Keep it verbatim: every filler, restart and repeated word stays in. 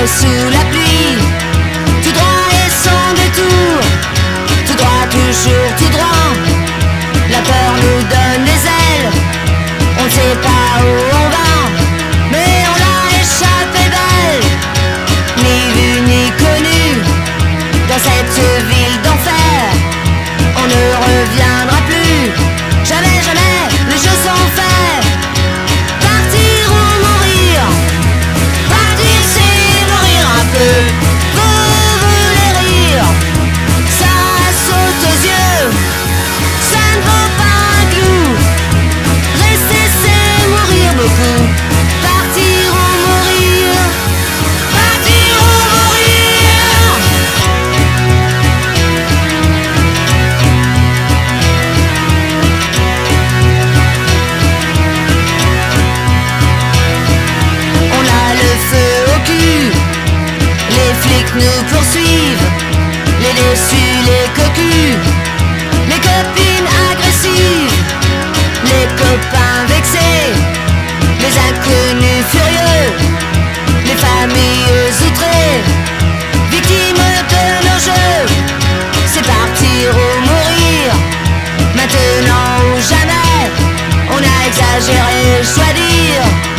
sous la pluie, tout droit et sans détour, tout droit, toujours tout droit. La peur nous donne des ailes, on ne sait pas où on va, mais on l'a échappé belle, ni vu ni connu, dans cette ville d'enfer, on ne reviendra plus, jamais, jamais, les jeux sont faits. Partir ou mourir, partir c'est mourir un peu, vous voulez rire, ça saute aux yeux, ça ne vaut pas un clou, rester c'est mourir beaucoup, partir ou mourir, partir ou mourir. On a le feu au cul, les flics nous poursuivent, les déçus, les cocus, les copines agressives, les copains vexés, les inconnus furieux, les familles outrées, victimes de nos jeux. C'est partir ou mourir, maintenant ou jamais. On a exagéré, je dois dire.